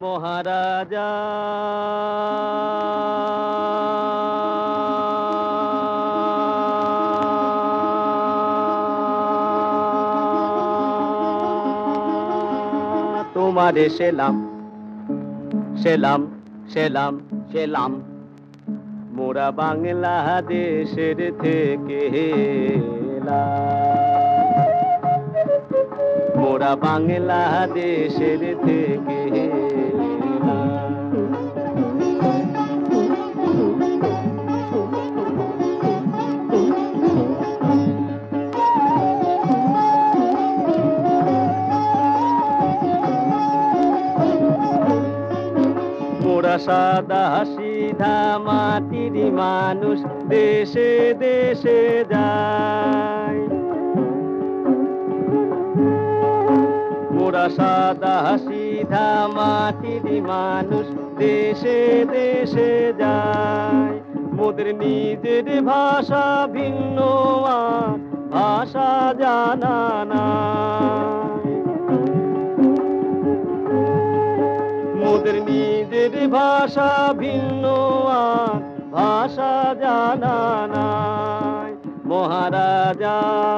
মহারাজা তোমারে সেলাম সেলাম সেলাম সেলাম মোরা বাংলাদেশের থেকে এলাম, মোরা বাংলাদেশের থেকে এলাম। মোরা সাদা সিধা মাটির মানুষ দেশে দেশে যায়, মোরা সাদা সিধা মাটির মানুষ দেশে দেশে যায়। মোদের নিজের ভাষা ভিন্ন আর ভাষা জানা নাই, মোদের নিজের ভাষা ভিন্ন আর ভাষা জানা নাই। মহারাজা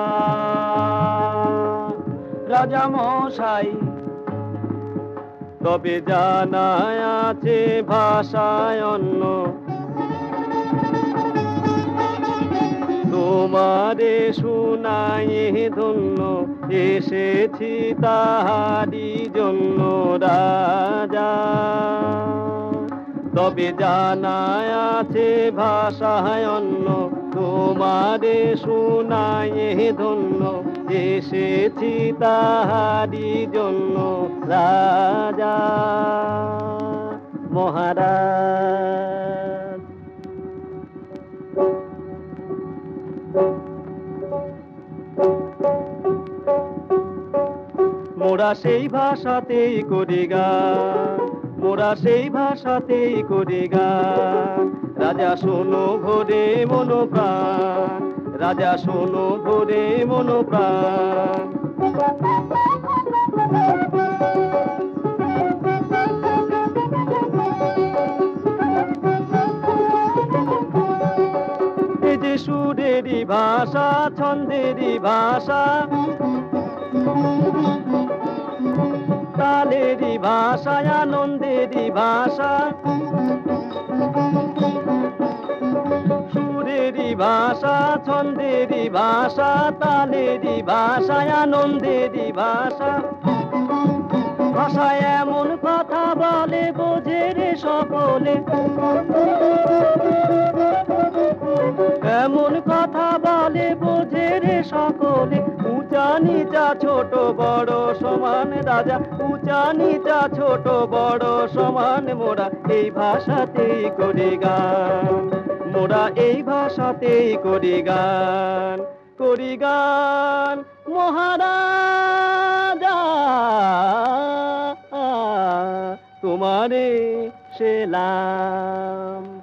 রাজা মশাই তবে জানা আছে ভাষায় অন্য, তোমারে শুনাই ধন্য এসেছি তাহারি জন্য রাজা। তবে জানা আছে ভাষায় অন্য, তোমারে শুনাই ধন্য এসেছি তাহারি জন্য রাজা। মহারাজ মোরা সেই ভাষাতেই করি গান, মোরা সেই ভাষাতেই করি গান। রাজা শোনো ভোরে মনো প্রাণ, রাজা শোনো ভোরে মনো প্রাণ। এই যে সুরেরই ভাষা ছন্দেরই ভাষা, তালেরই ভাষা আনন্দেরই ভাষা, সুরেরই ভাষা ছন্দেরই ভাষা, তালেরই ভাষা আনন্দেরই ভাষা। ভাষায় এমন কথা বলে বোঝে রে সকলে, এমন কথা বলে বোঝে রে সকলে। উঁচা নিচা ছোট বড় সমান রাজা, উঁচা নিচা ছোট বড় সমান। মোরা এই ভাষাতেই করি গান, মোরা এই ভাষাতেই করি গান, করি গান। মহারাজা তোমারে সেলাম।